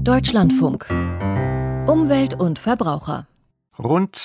Deutschlandfunk. Umwelt und Verbraucher. Rund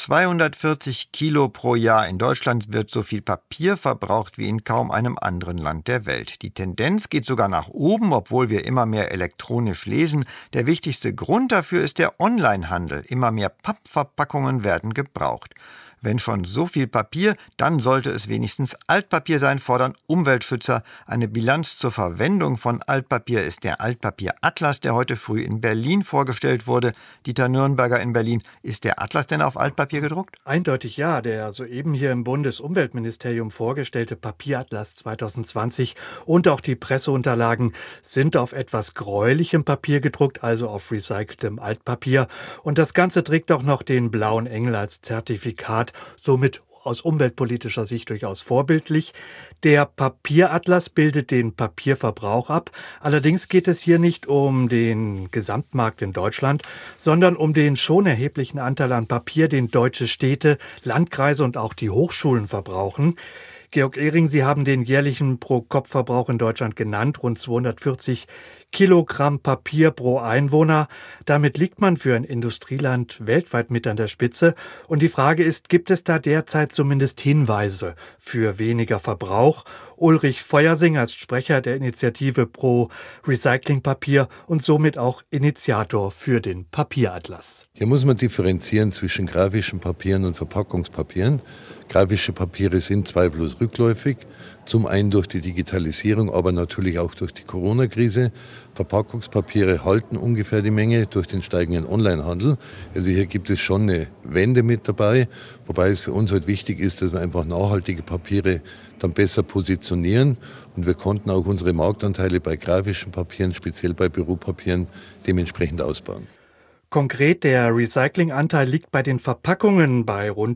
240 Kilo pro Jahr in Deutschland wird so viel Papier verbraucht wie in kaum einem anderen Land der Welt. Die Tendenz geht sogar nach oben, obwohl wir immer mehr elektronisch lesen. Der wichtigste Grund dafür ist der Onlinehandel. Immer mehr Pappverpackungen werden gebraucht. Wenn schon so viel Papier, dann sollte es wenigstens Altpapier sein, fordern Umweltschützer. Eine Bilanz zur Verwendung von Altpapier ist der Altpapier-Atlas, der heute früh in Berlin vorgestellt wurde. Dieter Nürnberger in Berlin. Ist der Atlas denn auf Altpapier gedruckt? Eindeutig ja. Der soeben hier im Bundesumweltministerium vorgestellte Papieratlas 2020 und auch die Presseunterlagen sind auf etwas gräulichem Papier gedruckt, also auf recyceltem Altpapier. Und das Ganze trägt auch noch den blauen Engel als Zertifikat. Somit aus umweltpolitischer Sicht durchaus vorbildlich. Der Papieratlas bildet den Papierverbrauch ab. Allerdings geht es hier nicht um den Gesamtmarkt in Deutschland, sondern um den schon erheblichen Anteil an Papier, den deutsche Städte, Landkreise und auch die Hochschulen verbrauchen. Georg Ehring, Sie haben den jährlichen Pro-Kopf-Verbrauch in Deutschland genannt, rund 240 Kilogramm Papier pro Einwohner. Damit liegt man für ein Industrieland weltweit mit an der Spitze. Und die Frage ist, gibt es da derzeit zumindest Hinweise für weniger Verbrauch? Ulrich Feuersing ist Sprecher der Initiative Pro Recycling Papier und somit auch Initiator für den Papieratlas. Hier muss man differenzieren zwischen grafischen Papieren und Verpackungspapieren. Grafische Papiere sind zweifellos rückläufig, zum einen durch die Digitalisierung, aber natürlich auch durch die Corona-Krise. Verpackungspapiere halten ungefähr die Menge durch den steigenden Onlinehandel. Also hier gibt es schon eine Wende mit dabei, wobei es für uns halt wichtig ist, dass wir einfach nachhaltige Papiere dann besser positionieren. Und wir konnten auch unsere Marktanteile bei grafischen Papieren, speziell bei Büropapieren, dementsprechend ausbauen. Konkret, der Recyclinganteil liegt bei den Verpackungen bei rund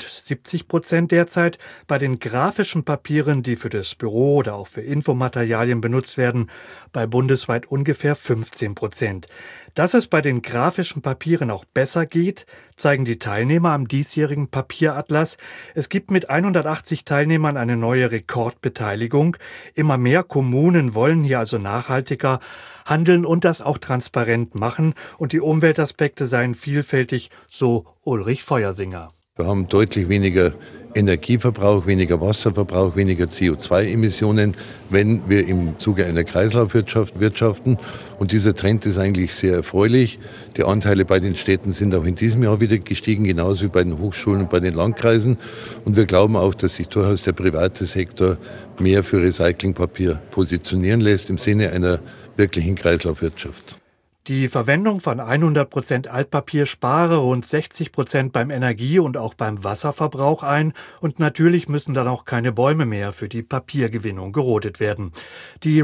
70% derzeit, bei den grafischen Papieren, die für das Büro oder auch für Infomaterialien benutzt werden, bei bundesweit ungefähr 15%. Dass es bei den grafischen Papieren auch besser geht, zeigen die Teilnehmer am diesjährigen Papieratlas. Es gibt mit 180 Teilnehmern eine neue Rekordbeteiligung. Immer mehr Kommunen wollen hier also nachhaltiger handeln und das auch transparent machen. Und die Umweltaspekte seien vielfältig, so Ulrich Feuersinger. Wir haben deutlich weniger Energieverbrauch, weniger Wasserverbrauch, weniger CO2-Emissionen, wenn wir im Zuge einer Kreislaufwirtschaft wirtschaften. Und dieser Trend ist eigentlich sehr erfreulich. Die Anteile bei den Städten sind auch in diesem Jahr wieder gestiegen, genauso wie bei den Hochschulen und bei den Landkreisen. Und wir glauben auch, dass sich durchaus der private Sektor mehr für Recyclingpapier positionieren lässt im Sinne einer wirklichen Kreislaufwirtschaft. Die Verwendung von 100% Altpapier spare rund 60% beim Energie- und auch beim Wasserverbrauch ein. Und natürlich müssen dann auch keine Bäume mehr für die Papiergewinnung gerodet werden. Die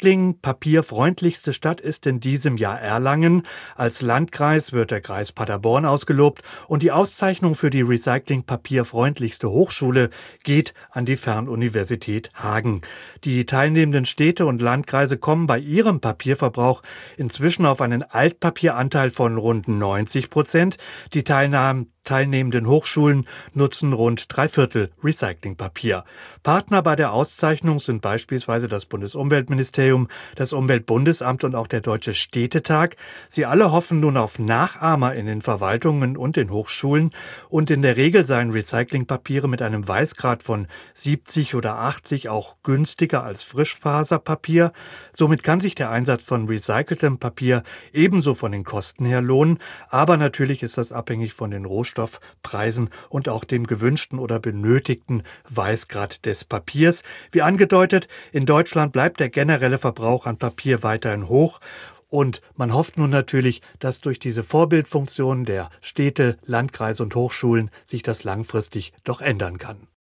recycling-papierfreundlichste Stadt ist in diesem Jahr Erlangen. Als Landkreis wird der Kreis Paderborn ausgelobt. Und die Auszeichnung für die recycling-papierfreundlichste Hochschule geht an die Fernuniversität Hagen. Die teilnehmenden Städte und Landkreise kommen bei ihrem Papierverbrauch inzwischen auf einen Altpapieranteil von rund 90%. Die teilnehmenden Hochschulen nutzen rund 3/4 Recyclingpapier. Partner bei der Auszeichnung sind beispielsweise das Bundesumweltministerium, das Umweltbundesamt und auch der Deutsche Städtetag. Sie alle hoffen nun auf Nachahmer in den Verwaltungen und den Hochschulen. Und in der Regel seien Recyclingpapiere mit einem Weißgrad von 70 oder 80 auch günstiger als Frischfaserpapier. Somit kann sich der Einsatz von recyceltem Papier ebenso von den Kosten her lohnen. Aber natürlich ist das abhängig von den Rohstoffpreisen und auch dem gewünschten oder benötigten Weißgrad des Papiers. Wie angedeutet, in Deutschland bleibt der generelle Verbrauch an Papier weiterhin hoch. Und man hofft nun natürlich, dass durch diese Vorbildfunktion der Städte, Landkreise und Hochschulen sich das langfristig doch ändern kann.